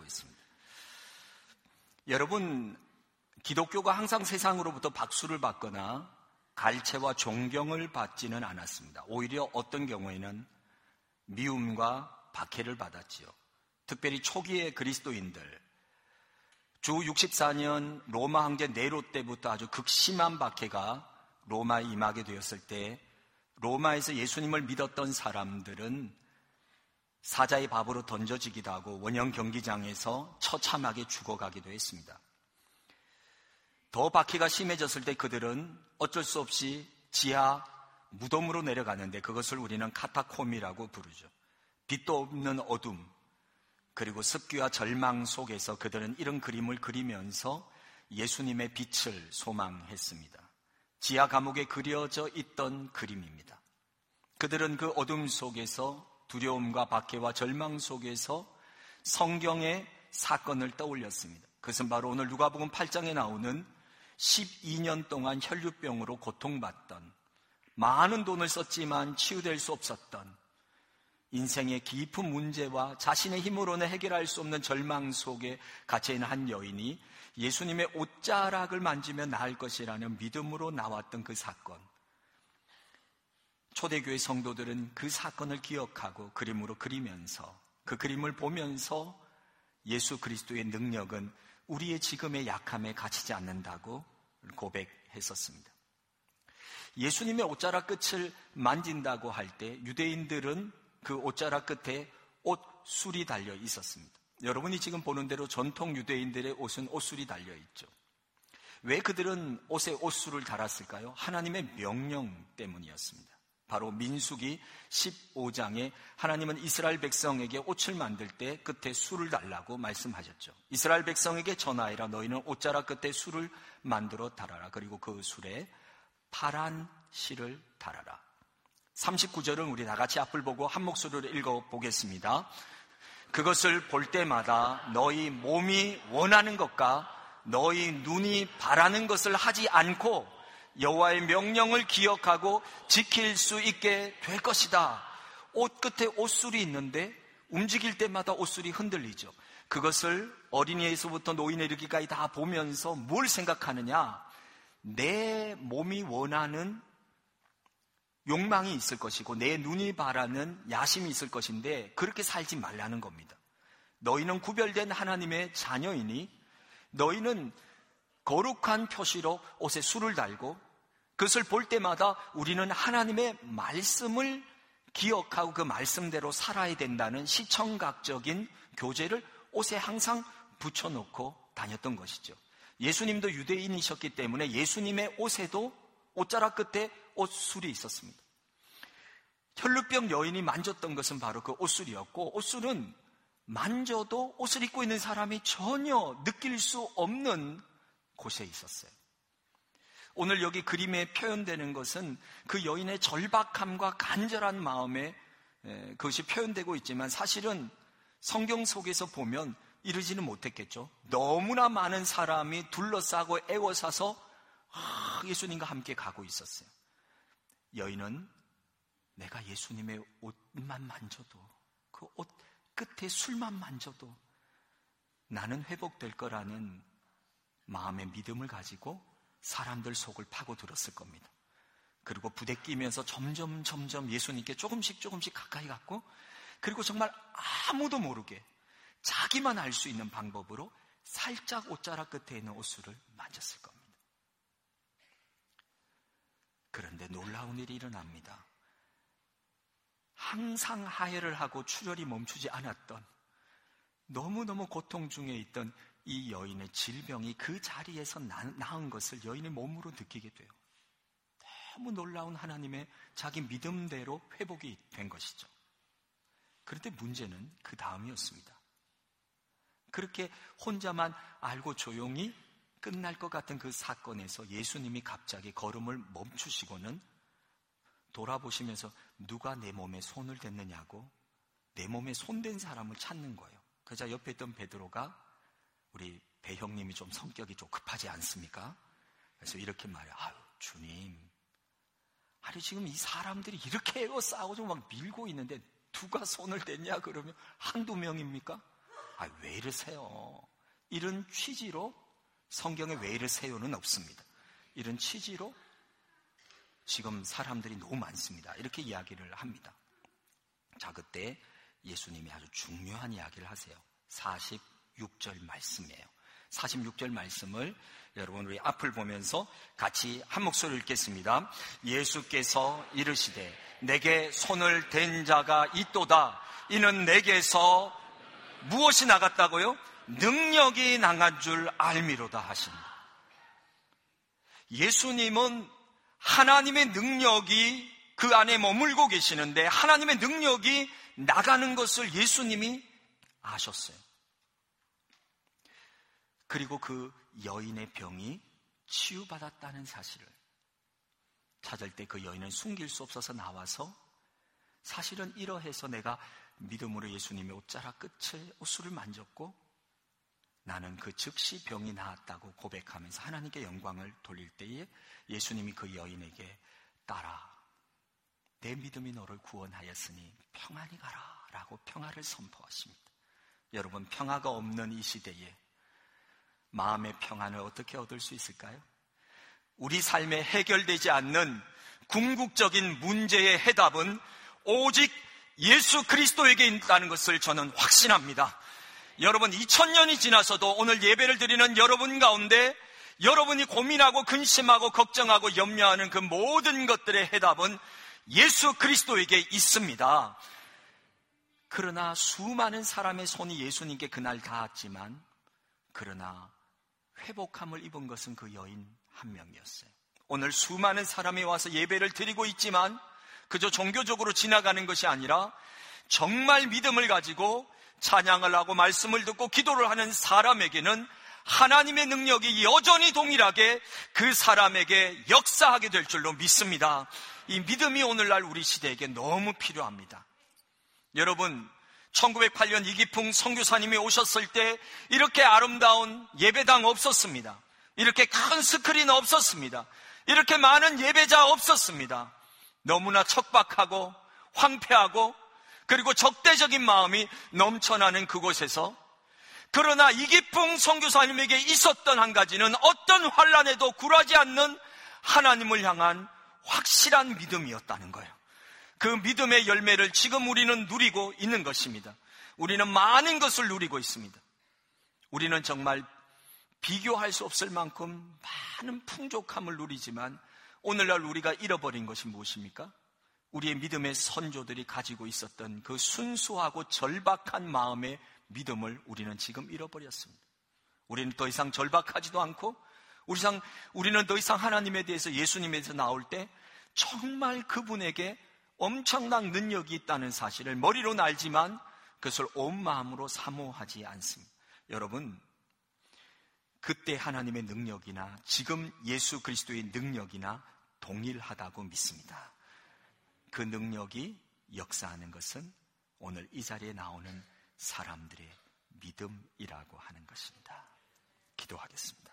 있습니다. 여러분, 기독교가 항상 세상으로부터 박수를 받거나 갈채와 존경을 받지는 않았습니다. 오히려 어떤 경우에는 미움과 박해를 받았지요. 특별히 초기의 그리스도인들, 주 64년 로마 황제 네로 때부터 아주 극심한 박해가 로마에 임하게 되었을 때 로마에서 예수님을 믿었던 사람들은 사자의 밥으로 던져지기도 하고 원형 경기장에서 처참하게 죽어가기도 했습니다. 더 박해가 심해졌을 때 그들은 어쩔 수 없이 지하 무덤으로 내려가는데 그것을 우리는 카타콤이라고 부르죠. 빛도 없는 어둠, 그리고 습기와 절망 속에서 그들은 이런 그림을 그리면서 예수님의 빛을 소망했습니다. 지하 감옥에 그려져 있던 그림입니다. 그들은 그 어둠 속에서 두려움과 박해와 절망 속에서 성경의 사건을 떠올렸습니다. 그것은 바로 오늘 누가복음 8장에 나오는 12년 동안 혈류병으로 고통받던, 많은 돈을 썼지만 치유될 수 없었던 인생의 깊은 문제와 자신의 힘으로는 해결할 수 없는 절망 속에 갇혀있는 한 여인이 예수님의 옷자락을 만지면 나을 것이라는 믿음으로 나왔던 그 사건. 초대교회 성도들은 그 사건을 기억하고 그림으로 그리면서, 그 그림을 보면서 예수 그리스도의 능력은 우리의 지금의 약함에 갇히지 않는다고 고백했었습니다. 예수님의 옷자락 끝을 만진다고 할 때 유대인들은 그 옷자락 끝에 옷술이 달려 있었습니다. 여러분이 지금 보는 대로 전통 유대인들의 옷은 옷술이 달려 있죠. 왜 그들은 옷에 옷술을 달았을까요? 하나님의 명령 때문이었습니다. 바로 민수기 15장에 하나님은 이스라엘 백성에게 옷을 만들 때 끝에 술을 달라고 말씀하셨죠. 이스라엘 백성에게 전하여라, 너희는 옷자락 끝에 술을 만들어 달아라. 그리고 그 술에 파란 실을 달아라. 39절은 우리 다 같이 앞을 보고 한 목소리로 읽어보겠습니다. 그것을 볼 때마다 너희 몸이 원하는 것과 너희 눈이 바라는 것을 하지 않고 여호와의 명령을 기억하고 지킬 수 있게 될 것이다. 옷 끝에 옷술이 있는데 움직일 때마다 옷술이 흔들리죠. 그것을 어린이에서부터 노인에 이르기까지 다 보면서 뭘 생각하느냐? 내 몸이 원하는 욕망이 있을 것이고 내 눈이 바라는 야심이 있을 것인데 그렇게 살지 말라는 겁니다. 너희는 구별된 하나님의 자녀이니 너희는 거룩한 표시로 옷에 술을 달고 그것을 볼 때마다 우리는 하나님의 말씀을 기억하고 그 말씀대로 살아야 된다는 시청각적인 교제를 옷에 항상 붙여놓고 다녔던 것이죠. 예수님도 유대인이셨기 때문에 예수님의 옷에도 옷자락 끝에 옷술이 있었습니다. 혈루병 여인이 만졌던 것은 바로 그 옷술이었고, 옷술은 만져도 옷을 입고 있는 사람이 전혀 느낄 수 없는 곳에 있었어요. 오늘 여기 그림에 표현되는 것은 그 여인의 절박함과 간절한 마음에 그것이 표현되고 있지만 사실은 성경 속에서 보면 이러지는 못했겠죠. 너무나 많은 사람이 둘러싸고 애워싸서 예수님과 함께 가고 있었어요. 여인은 내가 예수님의 옷만 만져도, 그 옷 끝에 술만 만져도 나는 회복될 거라는 마음의 믿음을 가지고 사람들 속을 파고들었을 겁니다. 그리고 부대끼면서 점점 예수님께 조금씩 가까이 갔고, 그리고 정말 아무도 모르게 자기만 알 수 있는 방법으로 살짝 옷자락 끝에 있는 옷술을 만졌을 겁니다. 그런데 놀라운 일이 일어납니다. 항상 하혈을 하고 출혈이 멈추지 않았던, 너무너무 고통 중에 있던 이 여인의 질병이 그 자리에서 나은 것을 여인의 몸으로 느끼게 돼요. 너무 놀라운 하나님의 자기 믿음대로 회복이 된 것이죠. 그런데 문제는 그 다음이었습니다. 그렇게 혼자만 알고 조용히 끝날 것 같은 그 사건에서 예수님이 갑자기 걸음을 멈추시고는 돌아보시면서 누가 내 몸에 손을 댔느냐고 내 몸에 손댄 사람을 찾는 거예요. 그러자 옆에 있던 베드로가, 우리 배 형님이 좀 성격이 좀 급하지 않습니까? 그래서 이렇게 말해요. 아유 주님, 아니 지금 이 사람들이 이렇게 에워싸고 좀 막 밀고 있는데 누가 손을 댔냐 그러면 한두 명입니까? 왜 이러세요? 이런 취지로 성경에 왜 이러세요는 없습니다. 이런 취지로 지금 사람들이 너무 많습니다. 이렇게 이야기를 합니다. 자, 그때 예수님이 아주 중요한 이야기를 하세요. 46절 말씀이에요. 46절 말씀을 여러분 우리 앞을 보면서 같이 한 목소리로 읽겠습니다. 예수께서 이르시되 내게 손을 댄 자가 있도다. 이는 내게서 무엇이 나갔다고요? 능력이 나간 줄 알미로다 하십니다. 예수님은 하나님의 능력이 그 안에 머물고 계시는데 하나님의 능력이 나가는 것을 예수님이 아셨어요. 그리고 그 여인의 병이 치유받았다는 사실을 찾을 때 그 여인은 숨길 수 없어서 나와서 사실은 이러해서 내가 믿음으로 예수님의 옷자락 끝에 옷술을 만졌고 나는 그 즉시 병이 나았다고 고백하면서 하나님께 영광을 돌릴 때에 예수님이 그 여인에게 따라 내 믿음이 너를 구원하였으니 평안히 가라 라고 평화를 선포하십니다. 여러분, 평화가 없는 이 시대에 마음의 평안을 어떻게 얻을 수 있을까요? 우리 삶에 해결되지 않는 궁극적인 문제의 해답은 오직 예수 그리스도에게 있다는 것을 저는 확신합니다. 여러분, 2000년이 지나서도 오늘 예배를 드리는 여러분 가운데 여러분이 고민하고 근심하고 걱정하고 염려하는 그 모든 것들의 해답은 예수 그리스도에게 있습니다. 그러나 수많은 사람의 손이 예수님께 그날 닿았지만 그러나 회복함을 입은 것은 그 여인 한 명이었어요. 오늘 수많은 사람이 와서 예배를 드리고 있지만 그저 종교적으로 지나가는 것이 아니라 정말 믿음을 가지고 찬양을 하고 말씀을 듣고 기도를 하는 사람에게는 하나님의 능력이 여전히 동일하게 그 사람에게 역사하게 될 줄로 믿습니다. 이 믿음이 오늘날 우리 시대에게 너무 필요합니다. 여러분, 1908년 이기풍 선교사님이 오셨을 때 이렇게 아름다운 예배당 없었습니다. 이렇게 큰 스크린 없었습니다. 이렇게 많은 예배자 없었습니다. 너무나 척박하고 황폐하고 그리고 적대적인 마음이 넘쳐나는 그곳에서 그러나 이기풍 선교사님에게 있었던 한 가지는 어떤 환난에도 굴하지 않는 하나님을 향한 확실한 믿음이었다는 거예요. 그 믿음의 열매를 지금 우리는 누리고 있는 것입니다. 우리는 많은 것을 누리고 있습니다. 우리는 정말 비교할 수 없을 만큼 많은 풍족함을 누리지만 오늘날 우리가 잃어버린 것이 무엇입니까? 우리의 믿음의 선조들이 가지고 있었던 그 순수하고 절박한 마음의 믿음을 우리는 지금 잃어버렸습니다. 우리는 더 이상 절박하지도 않고 우리는 더 이상 하나님에 대해서 예수님에 대해서 나올 때 정말 그분에게 엄청난 능력이 있다는 사실을 머리로는 알지만 그것을 온 마음으로 사모하지 않습니다. 여러분, 그때 하나님의 능력이나 지금 예수 그리스도의 능력이나 동일하다고 믿습니다. 그 능력이 역사하는 것은 오늘 이 자리에 나오는 사람들의 믿음이라고 하는 것입니다. 기도하겠습니다.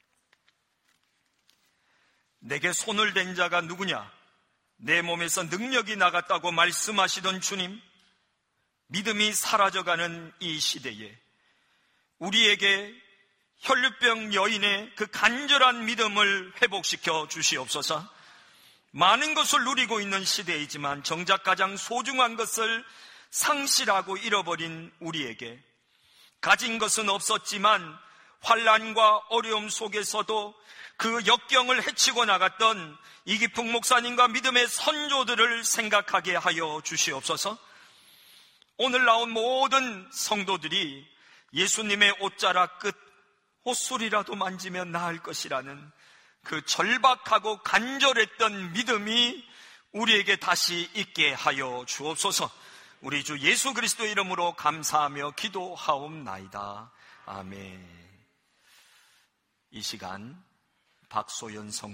내게 손을 댄 자가 누구냐? 내 몸에서 능력이 나갔다고 말씀하시던 주님, 믿음이 사라져가는 이 시대에 우리에게 혈류병 여인의 그 간절한 믿음을 회복시켜 주시옵소서. 많은 것을 누리고 있는 시대이지만 정작 가장 소중한 것을 상실하고 잃어버린 우리에게 가진 것은 없었지만 환난과 어려움 속에서도 그 역경을 헤치고 나갔던 이기풍 목사님과 믿음의 선조들을 생각하게 하여 주시옵소서. 오늘 나온 모든 성도들이 예수님의 옷자락 끝 옷소리라도 만지면 나을 것이라는 그 절박하고 간절했던 믿음이 우리에게 다시 있게 하여 주옵소서. 우리 주 예수 그리스도의 이름으로 감사하며 기도하옵나이다. 아멘. 이 시간 박소연 성